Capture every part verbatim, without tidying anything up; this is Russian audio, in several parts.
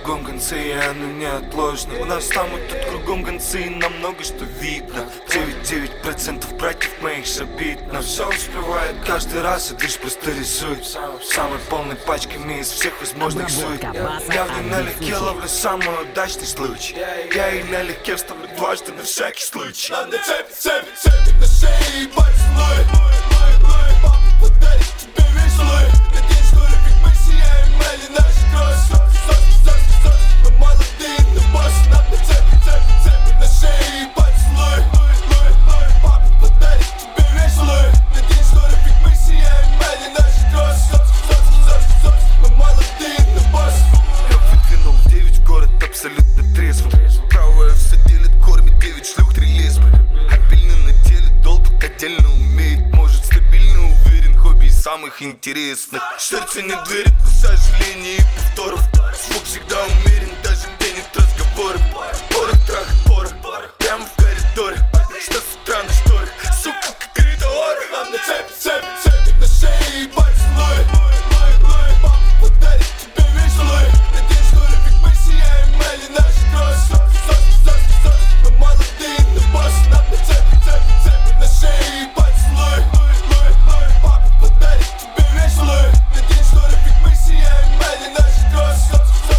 кругом гонцы, и оно неотложно. У нас там и тут кругом гонцы, и нам много что видно. девяносто девять процентов братьев моих шабит, но все успевает каждый раз, и лишь просто рисует самой полной пачками из всех возможных сует. Я в ней налегке ловлю самый удачный случай. Я и налегке вставлю дважды на всякий случай. Нам на цепи, цепи, цепи на шее и поцелуй. Папа подарит тебе весь слой. Надеюсь, что любит мы сияем, или наш кросс. Мы молодые, но босс. Нам на цепи, цепи, цепи на шее и поцелуй. Папа подарит тебе весь слой. Надеюсь, что любит мы сияем, или наш кросс. Мы молодые, но босс. Я выдвинул в девять в город абсолютно трезвым. Правая все делит, кормит девять шлюх, три лесбы. Обильно на теле, долг отдельно умеет. Может стабильно уверен, хобби из самых интересных. Сердце не дверит, но сожалений и повторов. Звук всегда умерен, даже где нет разговоров. Порох, трах, порох, прямо в коридоре. Что с утра на шторах, сука, как ритор. Нам на цепи, цепи, цепи на шее и поцелуй. Папа подарит тебе весь слой. Надеюсь, что любит мы сияем, или наш кросс. Мы молодые, но босс. Нам на цепи, цепи, цепи на шее и поцелуй. Папа подарит тебе весь слой. Надеюсь, что любит мы сияем, или наш кросс.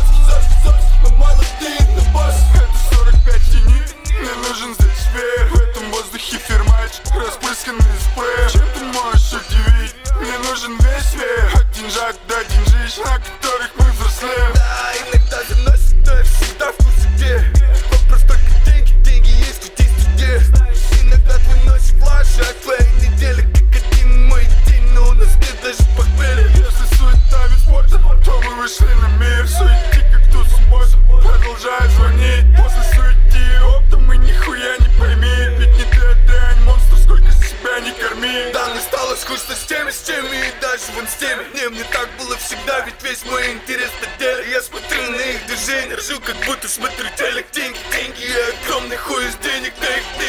Мы молодые, но босс. Это сорок пять тенит, мне нужен здесь веер. В этом воздухе фермач, распрысканный спреем. Чем ты можешь удивить? Мне нужен весь веер. От деньжат до деньжищ, на которых мы взрослеем. Да, иногда заносит, но я всегда в курсе где. Вопрос только деньги, деньги есть, тут есть где. Иногда твой носит флажи, а твоя неделя как один мой день. Но у нас нет даже похмелья. Если суета вид спорта, то мы вышли на мир. Суети как тут суббота, продолжай звонить. После суети и опта мы нихуя не пойми. Ведь не ты, а дрянь, монстр, сколько себя не корми. Да, мне стало скучно с теми, с теми и даже вон с теми. Не, мне так было всегда, ведь весь мой интерес на деле. Я смотрю на их движения, ржу, как будто смотрю телек. Деньги, деньги и огромный хуй из денег, да их нет.